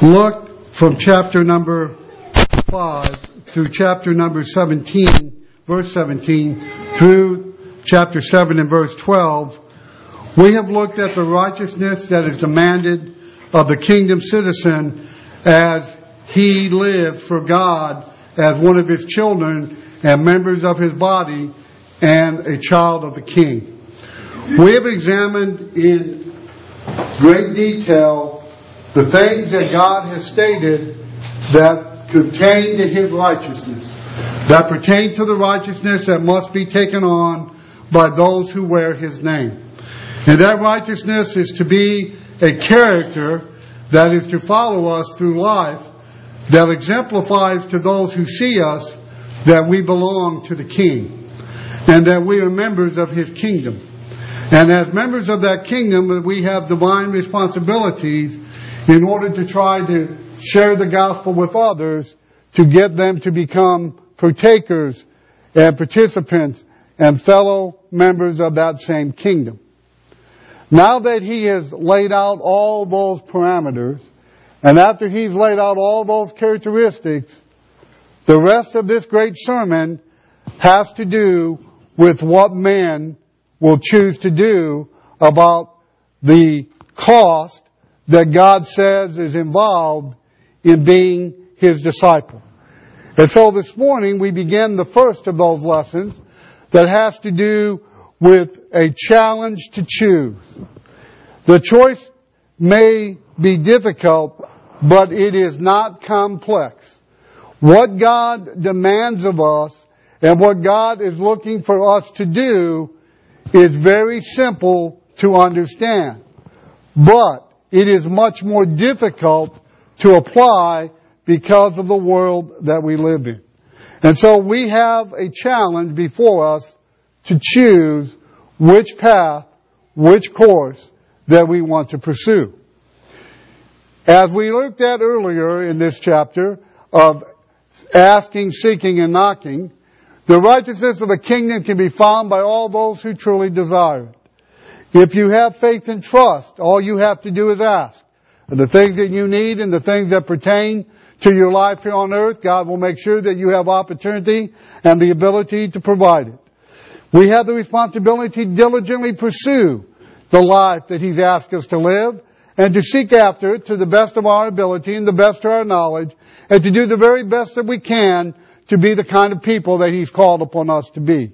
look from chapter number 5 through chapter number 17, verse 17, through chapter 7 and verse 12, we have looked at the righteousness that is demanded of the kingdom citizen as he lived for God as one of His children and members of His body and a child of the King. We have examined in great detail the things that God has stated that pertain to His righteousness, that pertain to the righteousness that must be taken on by those who wear His name. And that righteousness is to be a character that is to follow us through life, that exemplifies to those who see us that we belong to the King and that we are members of His kingdom. And as members of that kingdom, we have divine responsibilities in order to try to share the gospel with others, to get them to become partakers and participants and fellow members of that same kingdom. Now that He has laid out all those parameters, and after He's laid out all those characteristics, the rest of this great sermon has to do with what man will choose to do about the cost that God says is involved in being His disciple. And so this morning we begin the first of those lessons that has to do with a challenge to choose. The choice may be difficult, but it is not complex. What God demands of us and what God is looking for us to do is very simple to understand. But it is much more difficult to apply because of the world that we live in. And so we have a challenge before us to choose which path, which course that we want to pursue. As we looked at earlier in this chapter of asking, seeking, and knocking, the righteousness of the kingdom can be found by all those who truly desire it. If you have faith and trust, all you have to do is ask. And the things that you need and the things that pertain to your life here on earth, God will make sure that you have opportunity and the ability to provide it. We have the responsibility to diligently pursue the life that He's asked us to live and to seek after it to the best of our ability and the best of our knowledge and to do the very best that we can to be the kind of people that He's called upon us to be.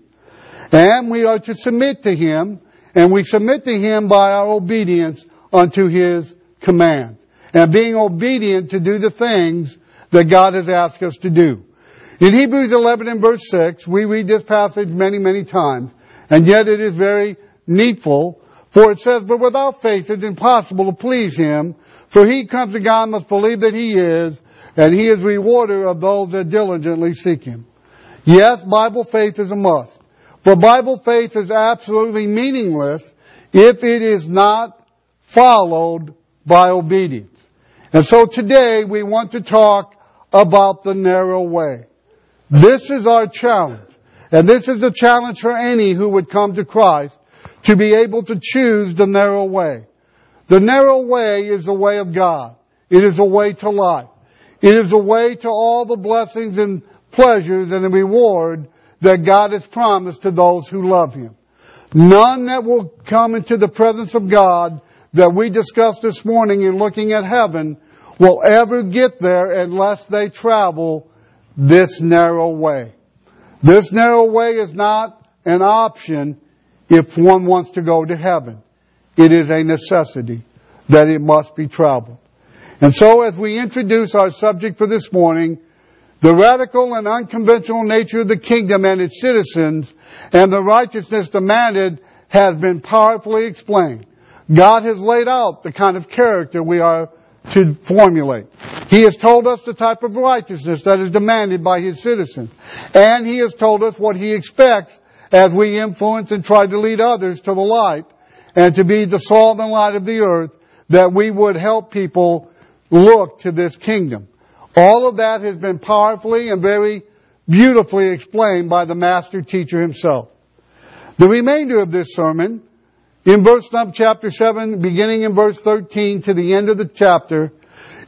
And we are to submit to Him, and we submit to Him by our obedience unto His commands. And being obedient to do the things that God has asked us to do. In Hebrews 11 and verse 6, we read this passage many, many times, and yet it is very needful, for it says, "But without faith it is impossible to please Him, for he who comes to God must believe that He is, and He is rewarder of those that diligently seek Him." Yes, Bible faith is a must. But Bible faith is absolutely meaningless if it is not followed by obedience. And so today we want to talk about the narrow way. This is our challenge. And this is a challenge for any who would come to Christ to be able to choose the narrow way. The narrow way is the way of God. It is a way to life. It is a way to all the blessings and pleasures and the reward that God has promised to those who love Him. None that will come into the presence of God that we discussed this morning in looking at heaven will ever get there unless they travel this narrow way. This narrow way is not an option if one wants to go to heaven. It is a necessity that it must be traveled. And so as we introduce our subject for this morning, the radical and unconventional nature of the kingdom and its citizens and the righteousness demanded has been powerfully explained. God has laid out the kind of character we are to formulate. He has told us the type of righteousness that is demanded by His citizens. And He has told us what He expects as we influence and try to lead others to the light and to be the salt and light of the earth, that we would help people look to this kingdom. All of that has been powerfully and very beautifully explained by the Master Teacher Himself. The remainder of this sermon, in chapter 7, beginning in verse 13 to the end of the chapter,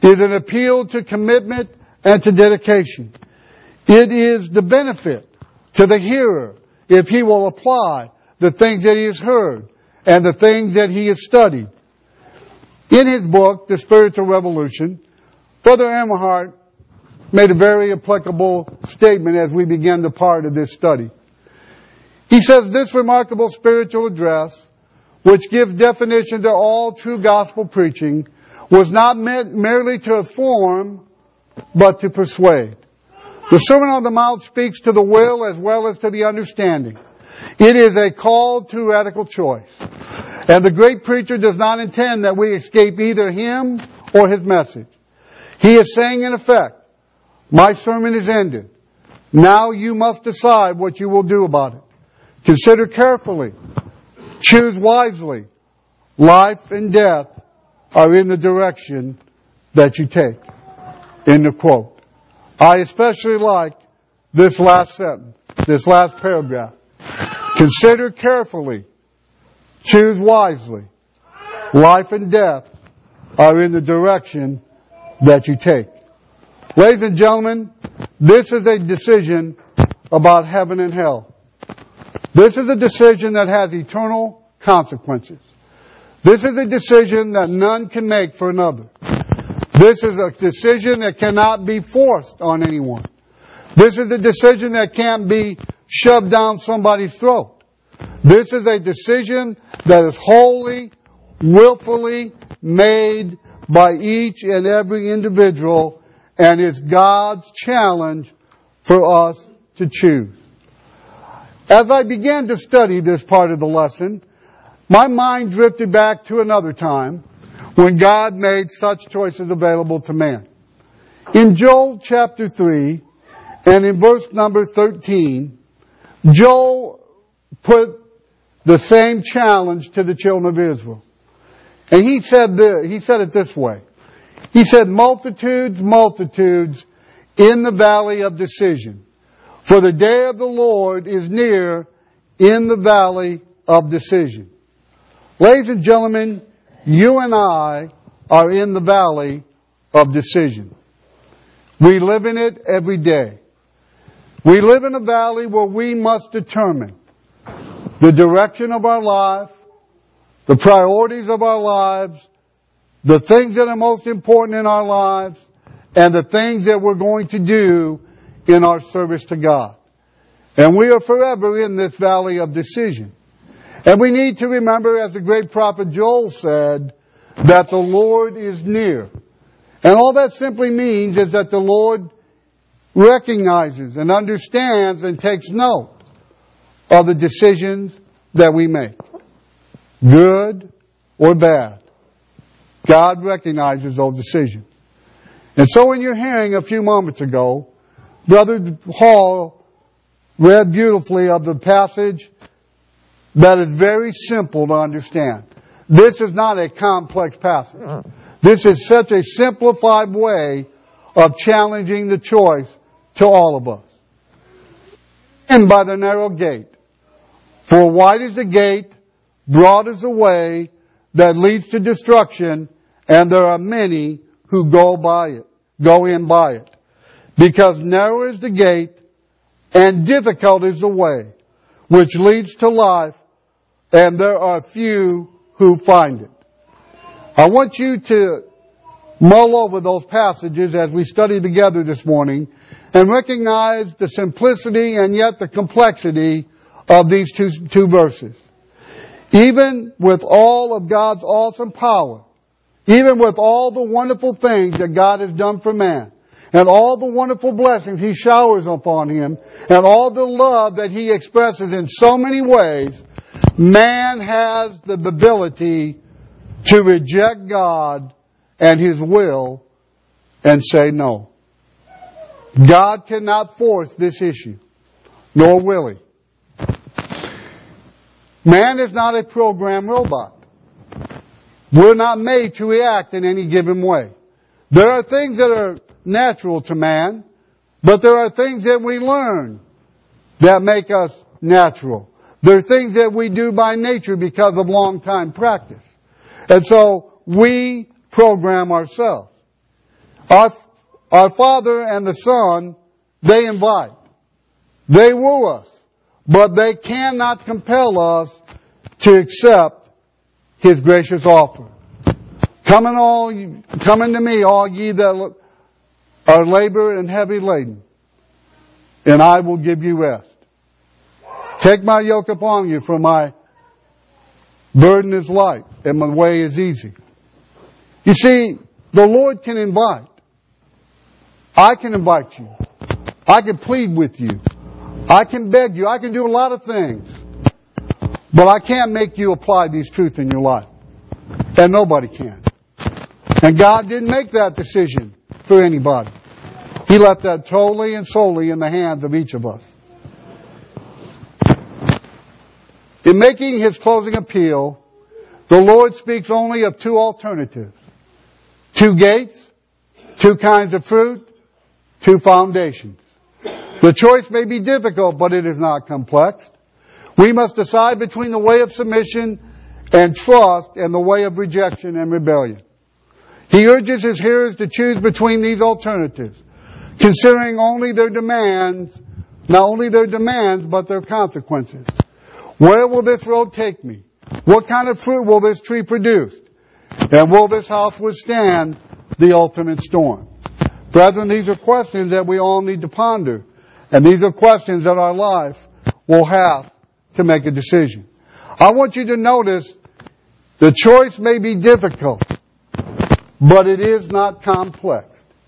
is an appeal to commitment and to dedication. It is the benefit to the hearer if he will apply the things that he has heard and the things that he has studied. In his book, The Spiritual Revolution, Brother Eberhard made a very applicable statement as we begin the part of this study. He says this remarkable spiritual address, which gives definition to all true gospel preaching, was not meant merely to inform, but to persuade. The Sermon on the Mount speaks to the will as well as to the understanding. It is a call to radical choice. And the great preacher does not intend that we escape either him or his message. He is saying in effect, my sermon is ended. Now you must decide what you will do about it. Consider carefully. Choose wisely. Life and death are in the direction that you take. End of quote. I especially like this last sentence, this last paragraph. Consider carefully. Choose wisely. Life and death are in the direction that you take. Ladies and gentlemen, this is a decision about heaven and hell. This is a decision that has eternal consequences. This is a decision that none can make for another. This is a decision that cannot be forced on anyone. This is a decision that can't be shoved down somebody's throat. This is a decision that is wholly, willfully made by each and every individual, and it's God's challenge for us to choose. As I began to study this part of the lesson, my mind drifted back to another time when God made such choices available to man. In Joel chapter 3 and in verse number 13, Joel put the same challenge to the children of Israel. And he said it this way. He said, multitudes, multitudes in the valley of decision. For the day of the Lord is near in the valley of decision. Ladies and gentlemen, you and I are in the valley of decision. We live in it every day. We live in a valley where we must determine the direction of our life, the priorities of our lives, the things that are most important in our lives, and the things that we're going to do in our service to God. And we are forever in this valley of decision. And we need to remember, as the great prophet Joel said, that the Lord is near. And all that simply means is that the Lord recognizes and understands and takes note of the decisions that we make. Good or bad. God recognizes those decisions. And so in your hearing a few moments ago, Brother Hall read beautifully of the passage that is very simple to understand. This is not a complex passage. This is such a simplified way of challenging the choice to all of us. And by the narrow gate. For wide is the gate, broad is the way that leads to destruction, and there are many who go in by it. Because narrow is the gate, and difficult is the way, which leads to life, and there are few who find it. I want you to mull over those passages as we study together this morning, and recognize the simplicity and yet the complexity of these two verses. Even with all of God's awesome power, even with all the wonderful things that God has done for man, and all the wonderful blessings He showers upon him, and all the love that He expresses in so many ways, man has the ability to reject God and His will and say no. God cannot force this issue, nor will He. Man is not a programmed robot. We're not made to react in any given way. There are things that are natural to man, but there are things that we learn that make us natural. There are things that we do by nature because of long time practice. And so we program ourselves. Our Father and the Son, they invite. They woo us. But they cannot compel us to accept His gracious offer. Come unto me, all ye that are labored and heavy laden, and I will give you rest. Take my yoke upon you, for my burden is light and my way is easy. You see, the Lord can invite. I can invite you. I can plead with you. I can beg you. I can do a lot of things. But I can't make you apply these truths in your life. And nobody can. And God didn't make that decision for anybody. He left that totally and solely in the hands of each of us. In making His closing appeal, the Lord speaks only of two alternatives. Two gates, two kinds of fruit, two foundations. The choice may be difficult, but it is not complex. We must decide between the way of submission and trust and the way of rejection and rebellion. He urges His hearers to choose between these alternatives, considering only their demands, not only their demands, but their consequences. Where will this road take me? What kind of fruit will this tree produce? And will this house withstand the ultimate storm? Brethren, these are questions that we all need to ponder. And these are questions that our life will have to make a decision. I want you to notice the choice may be difficult, but it is not complex.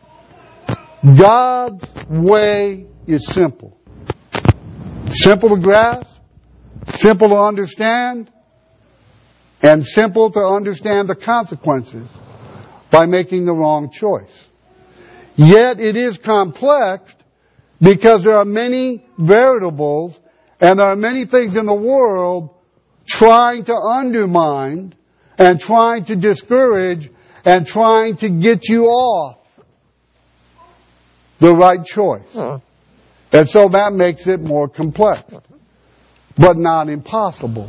God's way is simple. Simple to grasp, simple to understand, and simple to understand the consequences by making the wrong choice. Yet it is complex because there are many variables and there are many things in the world trying to undermine and trying to discourage and trying to get you off the right choice. And so that makes it more complex, but not impossible.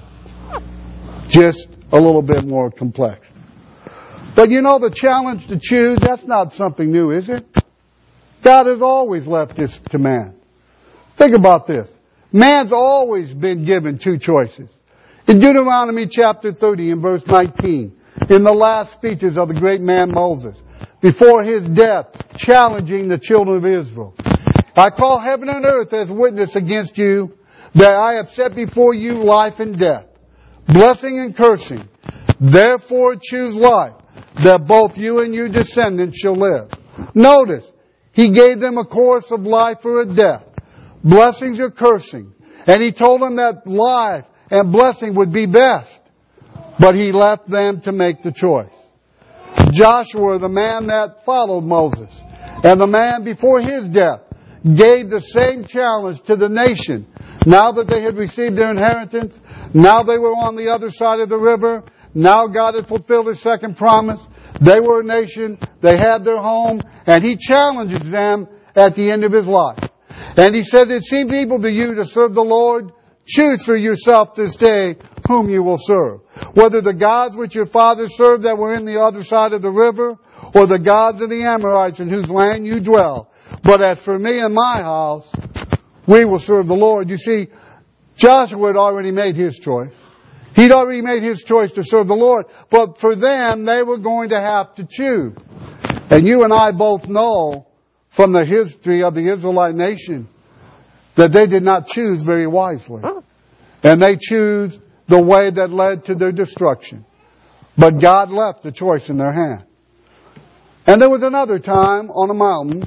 Just a little bit more complex. But you know, the challenge to choose, that's not something new, is it? God has always left this to man. Think about this. Man's always been given two choices. In Deuteronomy chapter 30 and verse 19, in the last speeches of the great man Moses, before his death, challenging the children of Israel. I call heaven and earth as witness against you that I have set before you life and death, blessing and cursing. Therefore choose life, that both you and your descendants shall live. Notice, He gave them a course of life or a death, blessings or cursing. And He told them that life and blessing would be best. But He left them to make the choice. Joshua, the man that followed Moses, and the man before his death, gave the same challenge to the nation. Now that they had received their inheritance, now they were on the other side of the river, now God had fulfilled His second promise. They were a nation, they had their home, and He challenges them at the end of His life. And He said, it seems evil to you to serve the Lord. Choose for yourself this day whom you will serve. Whether the gods which your fathers served that were in the other side of the river, or the gods of the Amorites in whose land you dwell. But as for me and my house, we will serve the Lord. You see, Joshua had already made his choice. He'd already made his choice to serve the Lord. But for them, they were going to have to choose. And you and I both know from the history of the Israelite nation that they did not choose very wisely. And they chose the way that led to their destruction. But God left the choice in their hand. And there was another time on a mountain,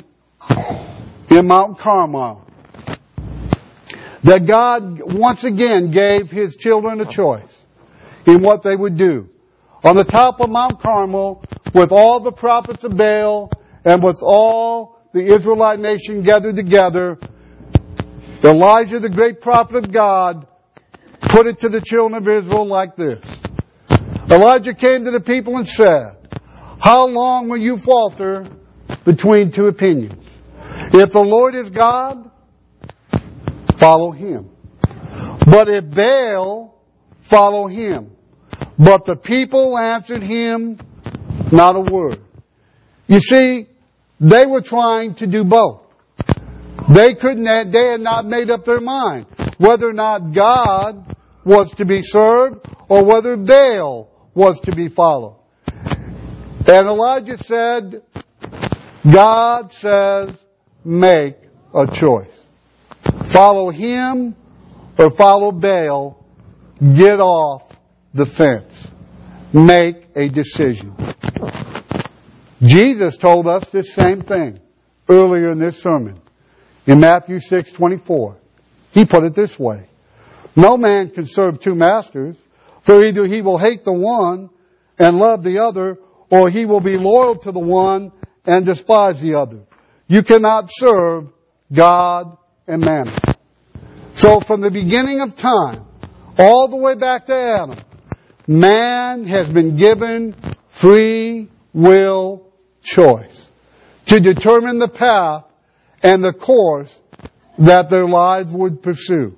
in Mount Carmel, that God once again gave His children a choice in what they would do. On the top of Mount Carmel, with all the prophets of Baal and with all the Israelite nation gathered together, Elijah, the great prophet of God, put it to the children of Israel like this. Elijah came to the people and said, how long will you falter between two opinions? If the Lord is God, follow Him. But if Baal, follow him. But the people answered him not a word. You see, they were trying to do both. They had not made up their mind whether or not God was to be served or whether Baal was to be followed. And Elijah said, God says, make a choice. Follow him or follow Baal. Get off the fence. Make a decision. Jesus told us this same thing earlier in this sermon. In Matthew 6:24, he put it this way. No man can serve two masters, for either he will hate the one and love the other, or he will be loyal to the one and despise the other. You cannot serve God and mammon. So from the beginning of time, all the way back to Adam, man has been given free will choice to determine the path and the course that their lives would pursue.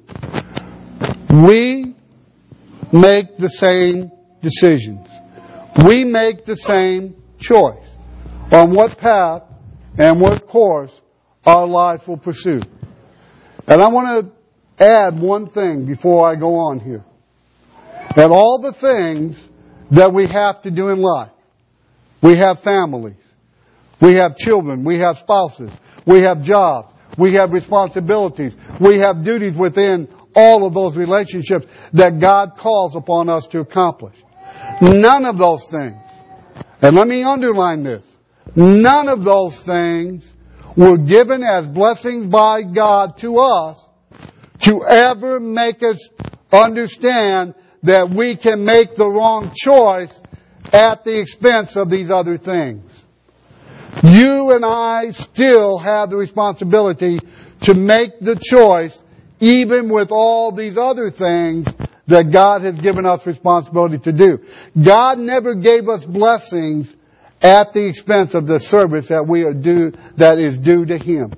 We make the same decisions. We make the same choice on what path and what course our life will pursue. And I want to add one thing before I go on here. That all the things that we have to do in life, we have families, we have children, we have spouses, we have jobs, we have responsibilities, we have duties within all of those relationships that God calls upon us to accomplish. None of those things, and let me underline this, none of those things were given as blessings by God to us to ever make us understand that we can make the wrong choice at the expense of these other things. You and I still have the responsibility to make the choice even with all these other things that God has given us responsibility to do. God never gave us blessings at the expense of the service that is due to Him.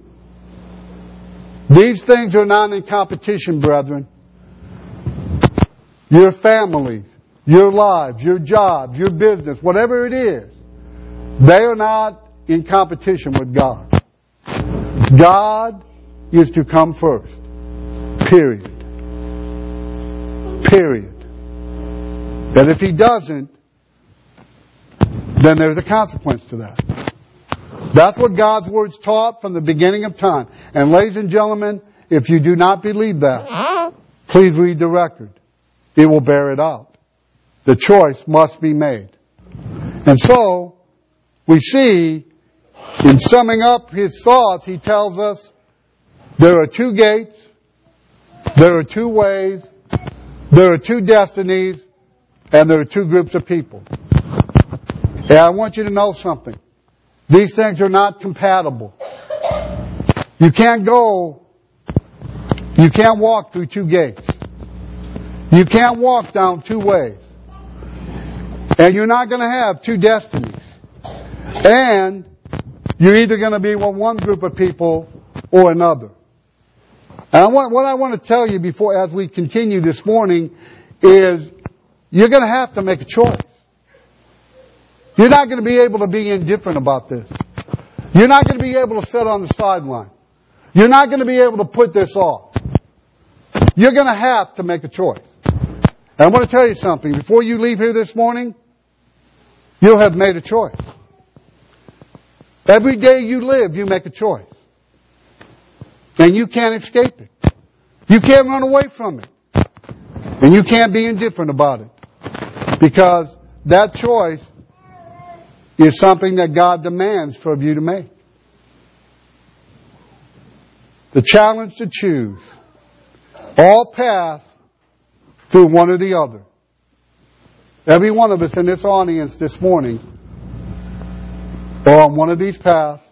These things are not in competition, brethren. Your families, your lives, your jobs, your business, whatever it is, they are not in competition with God. God is to come first. Period. Period. That if He doesn't, then there's a consequence to that. That's what God's Word's taught from the beginning of time. And ladies and gentlemen, if you do not believe that, please read the record. It will bear it out. The choice must be made. And so, we see, in summing up his thoughts, he tells us there are two gates, there are two ways, there are two destinies, and there are two groups of people. And I want you to know something. These things are not compatible. You can't walk through two gates. You can't walk down two ways. And you're not going to have two destinies. And you're either going to be with one group of people or another. And what I want to tell you as we continue this morning is you're going to have to make a choice. You're not going to be able to be indifferent about this. You're not going to be able to sit on the sideline. You're not going to be able to put this off. You're going to have to make a choice. And I want to tell you something. Before you leave here this morning, you'll have made a choice. Every day you live, you make a choice. And you can't escape it. You can't run away from it. And you can't be indifferent about it. Because that choice is something that God demands for you to make. The challenge to choose. All paths through one or the other. Every one of us in this audience this morning are on one of these paths.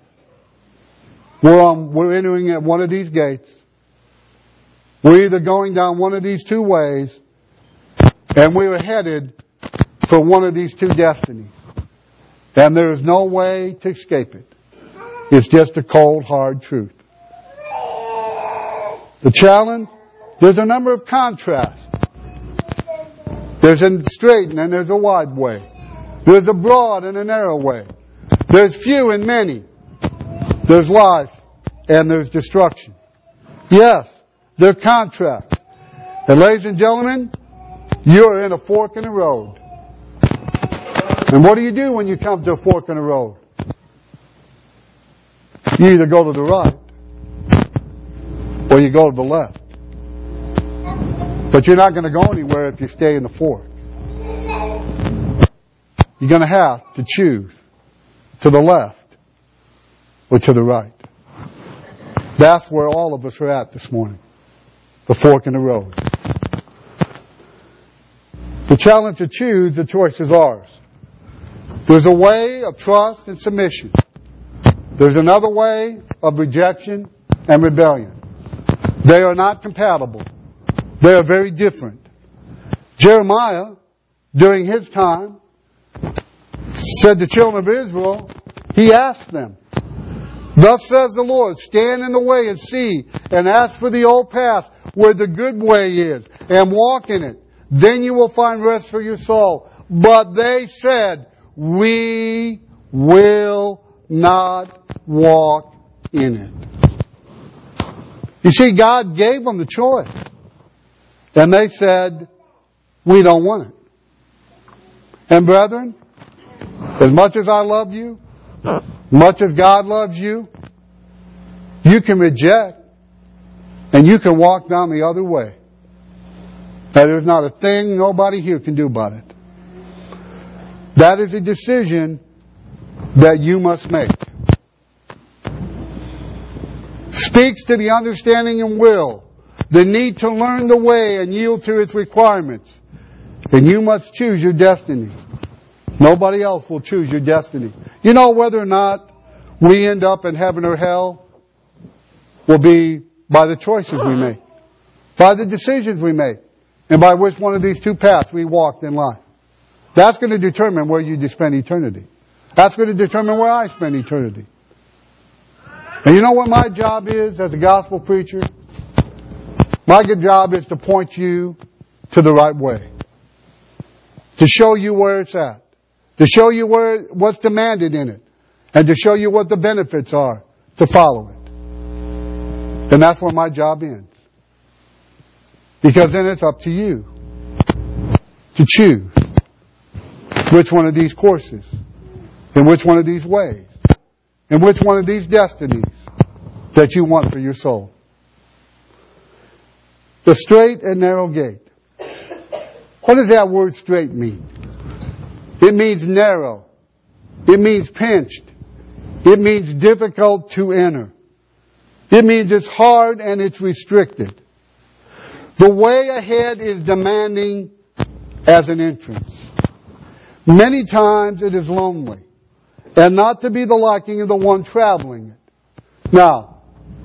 We're entering at one of these gates. We're either going down one of these two ways, and we are headed for one of these two destinies. And there is no way to escape it. It's just a cold, hard truth. The challenge, there's a number of contrasts. There's a straight and there's a wide way. There's a broad and a narrow way. There's few and many. There's life and there's destruction. Yes, they're contrasts. And ladies and gentlemen, you're in a fork in the road. And what do you do when you come to a fork in the road? You either go to the right or you go to the left. But you're not going to go anywhere if you stay in the fork. You're going to have to choose to the left or to the right. That's where all of us are at this morning. The fork in the road. The challenge to choose, the choice is ours. There's a way of trust and submission. There's another way of rejection and rebellion. They are not compatible. They are very different. Jeremiah, during his time, said to the children of Israel, he asked them, "Thus says the Lord, stand in the way and see, and ask for the old path where the good way is, and walk in it. Then you will find rest for your soul." But they said, "We will not walk in it." You see, God gave them the choice. And they said, "We don't want it." And brethren, as much as I love you, much as God loves you, you can reject and you can walk down the other way. And there's not a thing nobody here can do about it. That is a decision that you must make. Speaks to the understanding and will, the need to learn the way and yield to its requirements. And you must choose your destiny. Nobody else will choose your destiny. You know whether or not we end up in heaven or hell will be by the choices we make, by the decisions we make, and by which one of these two paths we walked in life. That's going to determine where you spend eternity. That's going to determine where I spend eternity. And you know what my job is as a gospel preacher? My good job is to point you to the right way. To show you where it's at. To show you what's demanded in it. And to show you what the benefits are to follow it. And that's where my job ends. Because then it's up to you to choose which one of these courses, in which one of these ways, in which one of these destinies that you want for your soul. The straight and narrow gate. What does that word straight mean? It means narrow. It means pinched. It means difficult to enter. It means it's hard and it's restricted. The way ahead is demanding as an entrance. Many times it is lonely and not to be the liking of the one traveling it. Now,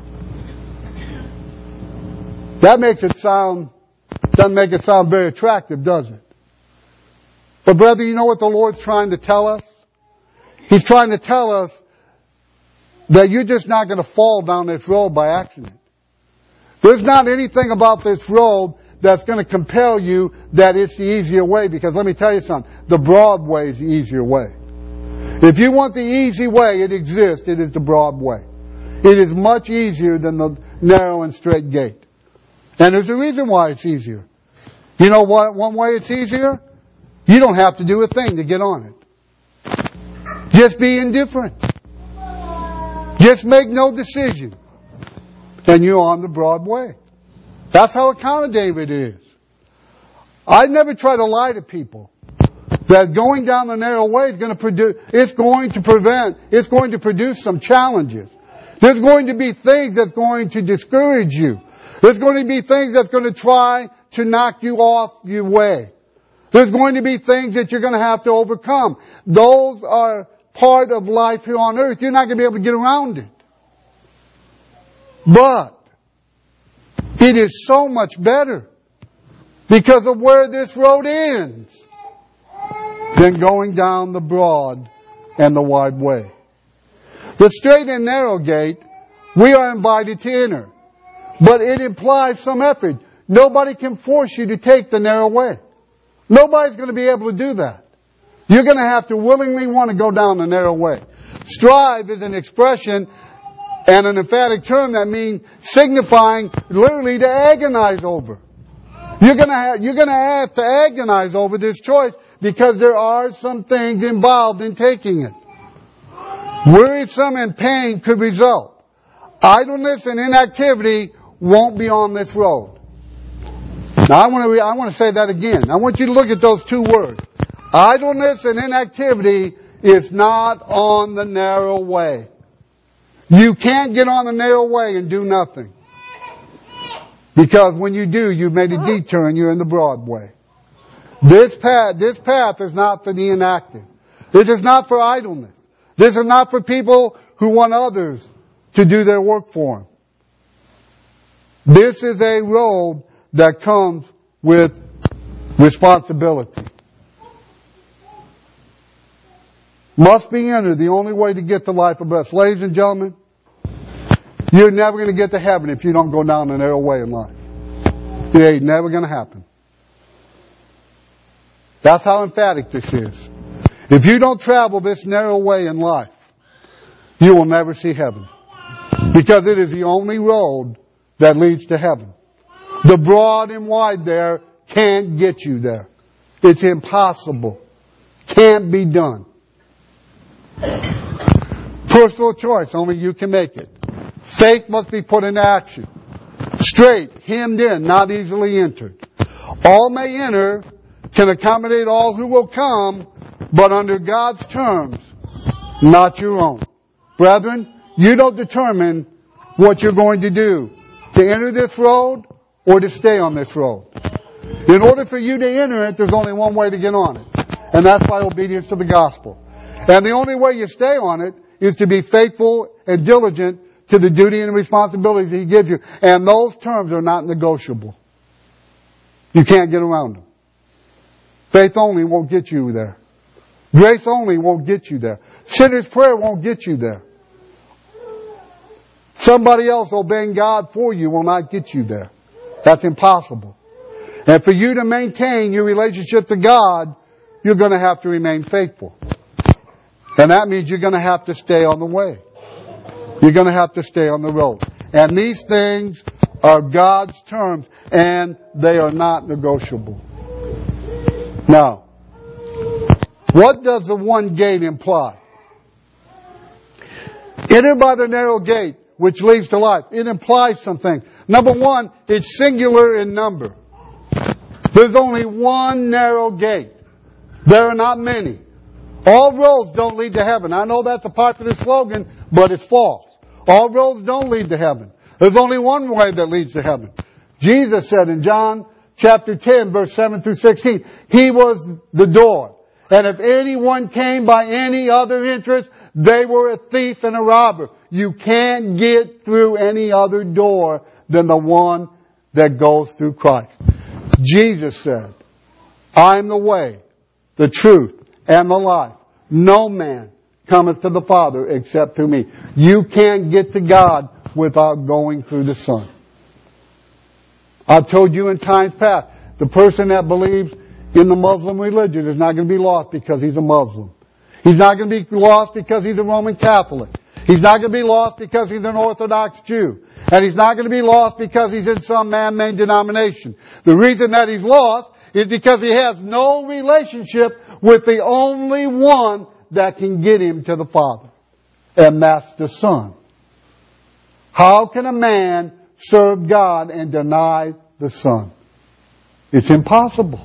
that doesn't make it sound very attractive, does it? But brother, you know what the Lord's trying to tell us? He's trying to tell us that you're just not going to fall down this road by accident. There's not anything about this road that's going to compel you that it's the easier way, because let me tell you something, the broad way is the easier way. If you want the easy way, it exists. It is the broad way. It is much easier than the narrow and straight gate. And there's a reason why it's easier. You know what? One way it's easier? You don't have to do a thing to get on it. Just be indifferent. Just make no decision. And you're on the broad way. That's how accommodating it is. I never try to lie to people that going down the narrow way is going to produce some challenges. There's going to be things that's going to discourage you. There's going to be things that's going to try to knock you off your way. There's going to be things that you're going to have to overcome. Those are part of life here on earth. You're not going to be able to get around it. But it is so much better because of where this road ends than going down the broad and the wide way. The straight and narrow gate, we are invited to enter. But it implies some effort. Nobody can force you to take the narrow way. Nobody's going to be able to do that. You're going to have to willingly want to go down the narrow way. Strive is an expression And an emphatic term that means signifying literally to agonize over. You're gonna have to agonize over this choice because there are some things involved in taking it. Worrisome and pain could result. Idleness and inactivity won't be on this road. Now I want to say that again. I want you to look at those two words. Idleness and inactivity is not on the narrow way. You can't get on the narrow way and do nothing. Because when you do, you've made a detour and you're in the broad way. This path is not for the inactive. This is not for idleness. This is not for people who want others to do their work for them. This is a road that comes with responsibility. Must be entered, the only way to get to life of bliss. Ladies and gentlemen, you're never going to get to heaven if you don't go down the narrow way in life. It ain't never going to happen. That's how emphatic this is. If you don't travel this narrow way in life, you will never see heaven. Because it is the only road that leads to heaven. The broad and wide there can't get you there. It's impossible. Can't be done. Personal choice, only you can make it. Faith must be put into action. Straight, hemmed in, not easily entered. All may enter, can accommodate all who will come, but under God's terms, not your own. Brethren, you don't determine what you're going to do, to enter this road or to stay on this road. In order for you to enter it, there's only one way to get on it, and that's by obedience to the gospel. And the only way you stay on it is to be faithful and diligent to the duty and responsibilities He gives you. And those terms are not negotiable. You can't get around them. Faith only won't get you there. Grace only won't get you there. Sinner's prayer won't get you there. Somebody else obeying God for you will not get you there. That's impossible. And for you to maintain your relationship to God, you're going to have to remain faithful. And that means you're going to have to stay on the way. You're going to have to stay on the road. And these things are God's terms, and they are not negotiable. Now, what does the one gate imply? Enter by the narrow gate, which leads to life. It implies something. Number one, it's singular in number. There's only one narrow gate. There are not many. All roads don't lead to heaven. I know that's a popular slogan, but it's false. All roads don't lead to heaven. There's only one way that leads to heaven. Jesus said in John chapter 10, verse 7 through 16, He was the door. And if anyone came by any other entrance, they were a thief and a robber. You can't get through any other door than the one that goes through Christ. Jesus said, I am the way, the truth, and the life. No man cometh to the Father except through me. You can't get to God without going through the Son. I've told you in times past, the person that believes in the Muslim religion is not going to be lost because he's a Muslim. He's not going to be lost because he's a Roman Catholic. He's not going to be lost because he's an Orthodox Jew. And he's not going to be lost because he's in some man-made denomination. The reason that he's lost is because he has no relationship with the only one that can get him to the Father. And that's the Son. How can a man serve God and deny the Son? It's impossible.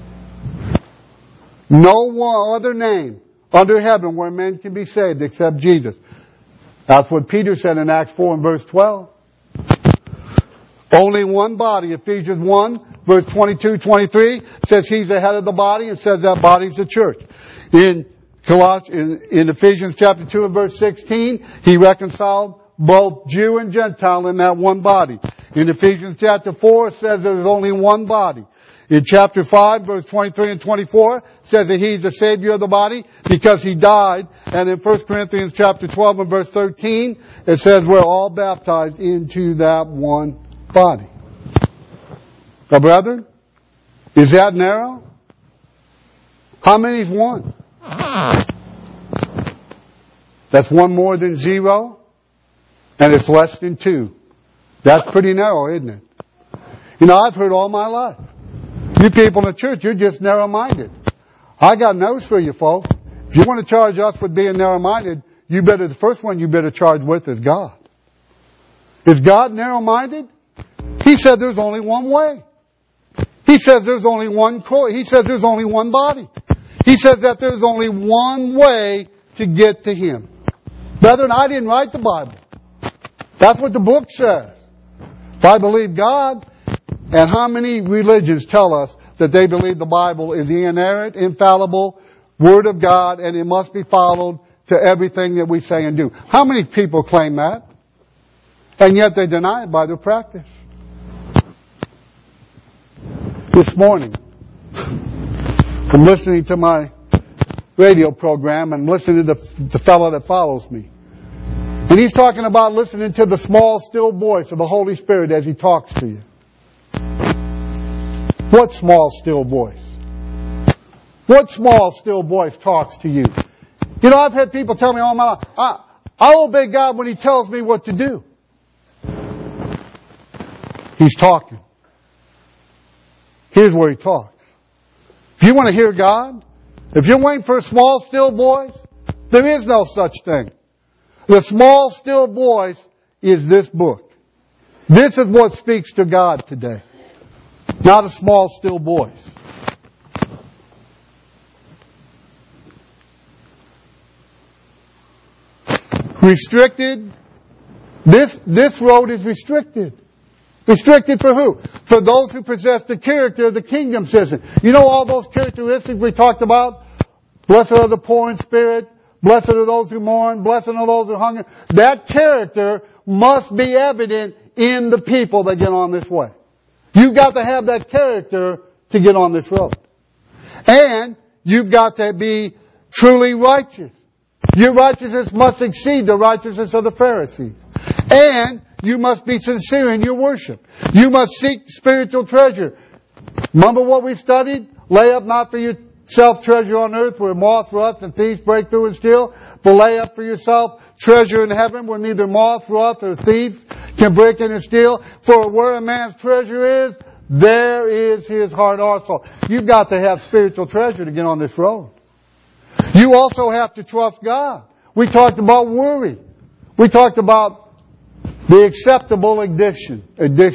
No one other name under heaven where men can be saved except Jesus. That's what Peter said in Acts 4 and verse 12. Only one body, Ephesians 1, verse 22, 23, says He's the head of the body and says that body's the church. In Ephesians chapter 2 and verse 16, He reconciled both Jew and Gentile in that one body. In Ephesians chapter 4, it says there's only one body. In chapter 5, verse 23 and 24, it says that He's the Savior of the body because He died. And in 1 Corinthians chapter 12 and verse 13, it says we're all baptized into that one body. Now, brethren, is that narrow? How many is one? That's one more than zero. And it's less than 2. That's pretty narrow, isn't it? You know, I've heard all my life. You people in the church, you're just narrow-minded. I got news for you, folks. If you want to charge us with being narrow-minded, the first one you better charge with is God. Is God narrow-minded? He said there's only one way. He says there's only one He says there's only one body. He says that there's only one way to get to Him. Brethren, I didn't write the Bible. That's what the book says. If I believe God, and how many religions tell us that they believe the Bible is the inerrant, infallible Word of God, and it must be followed to everything that we say and do? How many people claim that? And yet they deny it by their practice. This morning, from listening to my radio program and listening to the fellow that follows me, and he's talking about listening to the small, still voice of the Holy Spirit as He talks to you. What small, still voice? What small, still voice talks to you? You know, I've had people tell me all my life, I obey God when He tells me what to do. He's talking. Here's where He talks. If you want to hear God, if you're waiting for a small, still voice, there is no such thing. The small, still voice is this book. This is what speaks to God today. Not a small, still voice. Restricted. This road is restricted. Restricted for who? For those who possess the character of the kingdom citizen. You know all those characteristics we talked about? Blessed are the poor in spirit. Blessed are those who mourn. Blessed are those who hunger. That character must be evident in the people that get on this way. You've got to have that character to get on this road. And you've got to be truly righteous. Your righteousness must exceed the righteousness of the Pharisees. And you must be sincere in your worship. You must seek spiritual treasure. Remember what we studied? Lay up not for yourself treasure on earth where moth, rust, and thieves break through and steal, but lay up for yourself treasure in heaven where neither moth, rust, or thief can break in and steal. For where a man's treasure is, there is his heart also. You've got to have spiritual treasure to get on this road. You also have to trust God. We talked about worry. We talked about the acceptable addiction.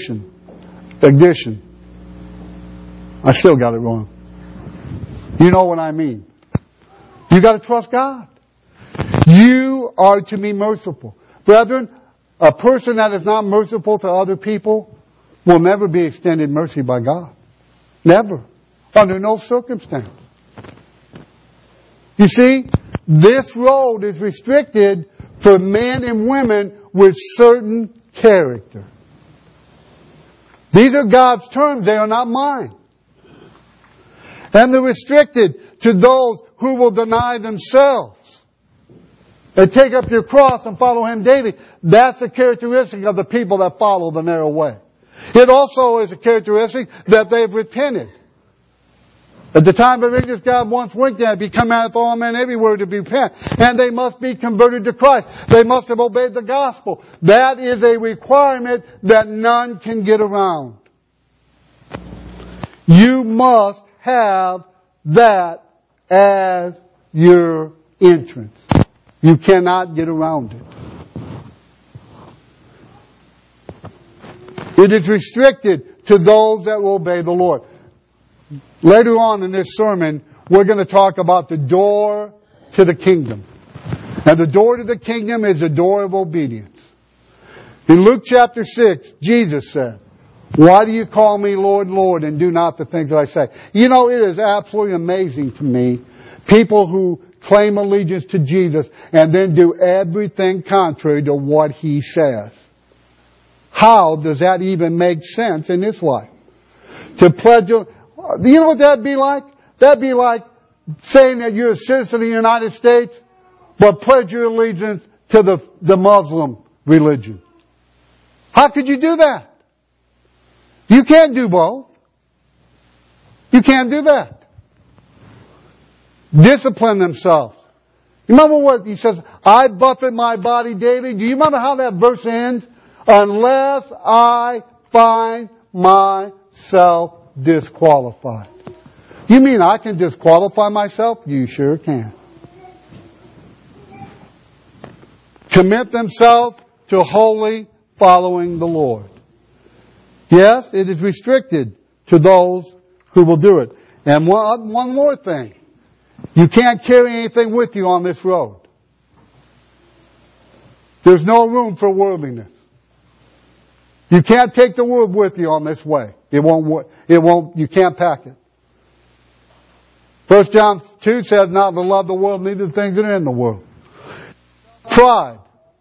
I still got it wrong. You know what I mean. You got to trust God. You are to be merciful. Brethren, a person that is not merciful to other people will never be extended mercy by God. Never. Under no circumstance. You see, this road is restricted for men and women with certain character. These are God's terms, they are not mine. And they're restricted to those who will deny themselves and take up your cross and follow Him daily. That's a characteristic of the people that follow the narrow way. It also is a characteristic that they've repented. At the time of ignorance, God once winked at, He commandeth all men everywhere to repent. And they must be converted to Christ. They must have obeyed the gospel. That is a requirement that none can get around. You must have that as your entrance. You cannot get around it. It is restricted to those that will obey the Lord. Later on in this sermon, we're going to talk about the door to the kingdom. And the door to the kingdom is the door of obedience. In Luke chapter 6, Jesus said, "Why do you call me Lord, Lord, and do not the things that I say?" You know, it is absolutely amazing to me, people who claim allegiance to Jesus and then do everything contrary to what He says. How does that even make sense in this life? To pledge your... You know what that'd be like? That'd be like saying that you're a citizen of the United States, but pledge your allegiance to the Muslim religion. How could you do that? You can't do both. You can't do that. Discipline themselves. You remember what he says, I buffet my body daily? Do you remember how that verse ends? Unless I find myself disqualified. You mean I can disqualify myself? You sure can. Commit themselves to wholly following the Lord. Yes, it is restricted to those who will do it. And one more thing. You can't carry anything with you on this road. There's no room for worldliness. You can't take the world with you on this way. You can't pack it. 1 John 2 says, not to love the world, neither the things that are in the world. Pride.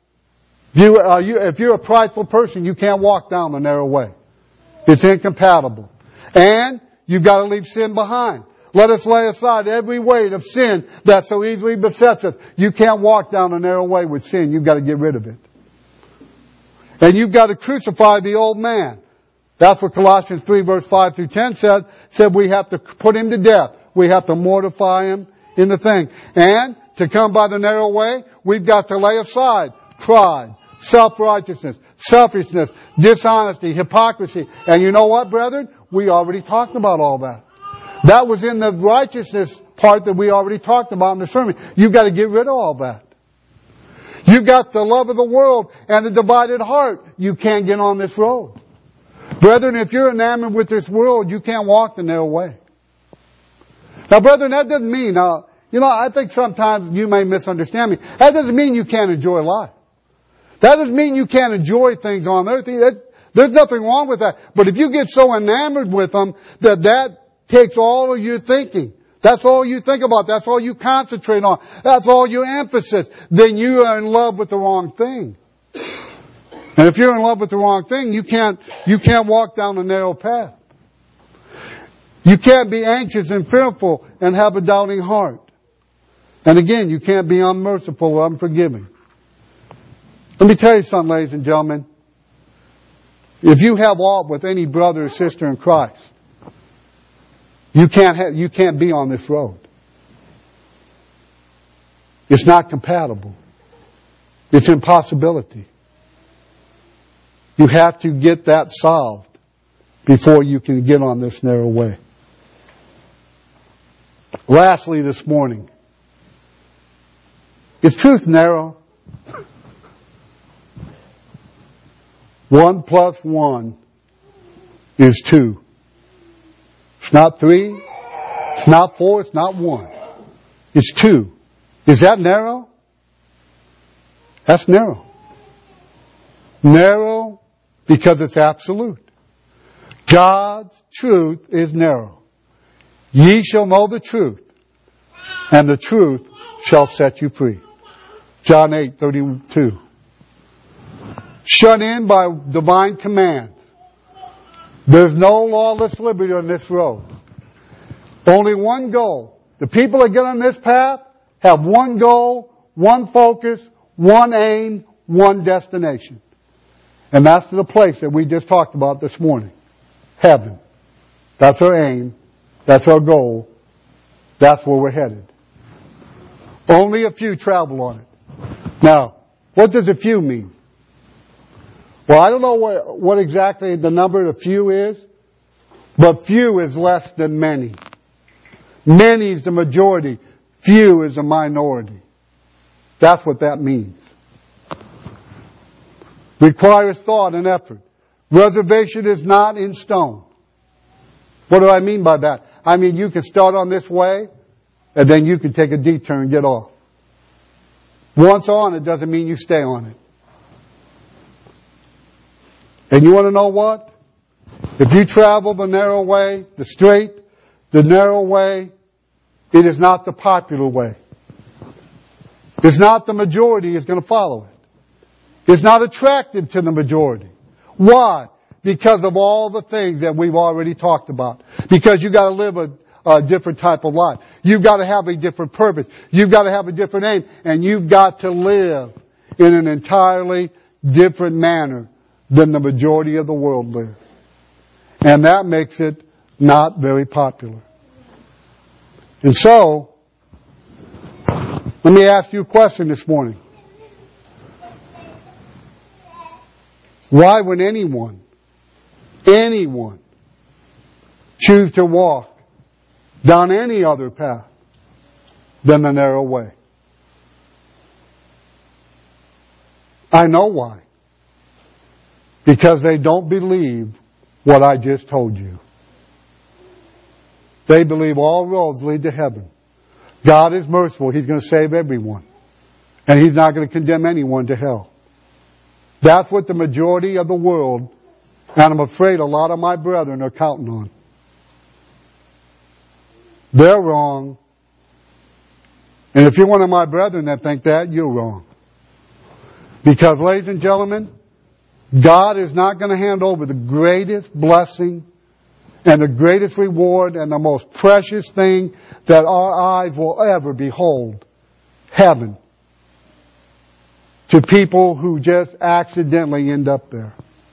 If you're a prideful person, you can't walk down the narrow way. It's incompatible. And you've got to leave sin behind. Let us lay aside every weight of sin that so easily besets us. You can't walk down the narrow way with sin. You've got to get rid of it. And you've got to crucify the old man. That's what Colossians 3 verse 5 through 10 said we have to put him to death. We have to mortify him in the thing. And to come by the narrow way, we've got to lay aside pride, self-righteousness, selfishness, dishonesty, hypocrisy. And you know what, brethren? We already talked about all that. That was in the righteousness part that we already talked about in the sermon. You've got to get rid of all that. You've got the love of the world and the divided heart. You can't get on this road. Brethren, if you're enamored with this world, you can't walk the narrow way. Now, brethren, that doesn't mean, I think sometimes you may misunderstand me. That doesn't mean you can't enjoy life. That doesn't mean you can't enjoy things on earth. There's nothing wrong with that. But if you get so enamored with them that takes all of your thinking, that's all you think about, that's all you concentrate on, that's all your emphasis, then you are in love with the wrong thing. And if you're in love with the wrong thing, you can't walk down the narrow path. You can't be anxious and fearful and have a doubting heart. And again, you can't be unmerciful or unforgiving. Let me tell you something, ladies and gentlemen. If you have aught with any brother or sister in Christ, you can't be on this road. It's not compatible. It's impossibility. You have to get that solved before you can get on this narrow way. Lastly this morning, is truth narrow? 1 + 1 is 2. It's not 3. It's not 4. It's not 1. It's 2. Is that narrow? That's narrow. Narrow because it's absolute. God's truth is narrow. Ye shall know the truth, and the truth shall set you free. John 8:32. Shut in by divine command. There's no lawless liberty on this road. Only one goal. The people that get on this path have one goal, one focus, one aim, one destination. And that's the place that we just talked about this morning. Heaven. That's our aim. That's our goal. That's where we're headed. Only a few travel on it. Now, what does a few mean? Well, I don't know what exactly the number of few is, but few is less than many. Many is the majority. Few is the minority. That's what that means. Requires thought and effort. Reservation is not in stone. What do I mean by that? I mean you can start on this way, and then you can take a detour and get off. Once on it doesn't mean you stay on it. And you want to know what? If you travel the narrow way, the narrow way, it is not the popular way. It's not the majority is going to follow it. It's not attractive to the majority. Why? Because of all the things that we've already talked about. Because you've got to live a different type of life. You've got to have a different purpose. You've got to have a different aim. And you've got to live in an entirely different manner than the majority of the world live. And that makes it not very popular. And so, Let me ask you a question this morning. Why would anyone choose to walk down any other path than the narrow way? I know why. Because they don't believe what I just told you. They believe all roads lead to heaven. God is merciful. He's going to save everyone. And He's not going to condemn anyone to hell. That's what the majority of the world, and I'm afraid a lot of my brethren, are counting on. They're wrong. And if you're one of my brethren that think that, you're wrong. Because, ladies and gentlemen, God is not going to hand over the greatest blessing and the greatest reward and the most precious thing that our eyes will ever behold, heaven, to people who just accidentally end up there.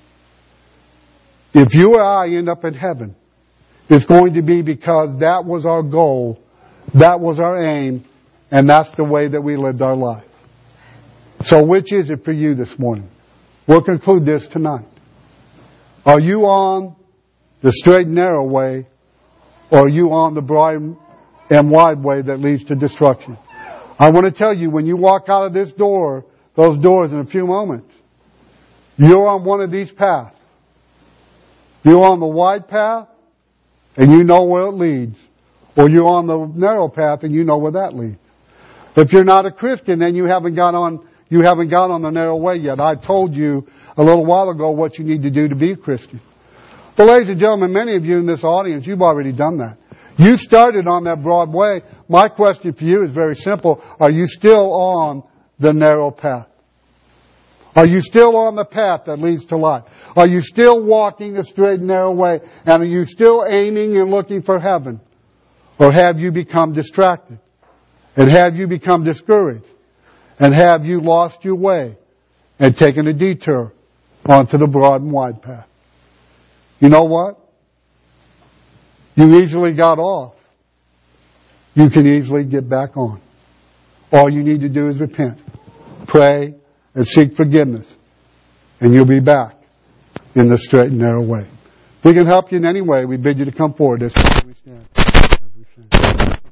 If you or I end up in heaven, it's going to be because that was our goal, that was our aim, and that's the way that we lived our life. So which is it for you this morning? We'll conclude this tonight. Are you on the straight and narrow way, or are you on the broad and wide way that leads to destruction? I want to tell you, when you walk out of this door, those doors in a few moments, you're on one of these paths. You're on the wide path, and you know where it leads. Or you're on the narrow path, and you know where that leads. If you're not a Christian, then you haven't got on the narrow way yet. I told you a little while ago what you need to do to be a Christian. But ladies and gentlemen, many of you in this audience, you've already done that. You started on that broad way. My question for you is very simple. Are you still on the narrow path? Are you still on the path that leads to life? Are you still walking the straight and narrow way? And are you still aiming and looking for heaven? Or have you become distracted? And have you become discouraged? And have you lost your way and taken a detour onto the broad and wide path? You know what? You easily got off. You can easily get back on. All you need to do is repent, pray, and seek forgiveness. And you'll be back in the straight and narrow way. If we can help you in any way, we bid you to come forward as we stand. As we stand.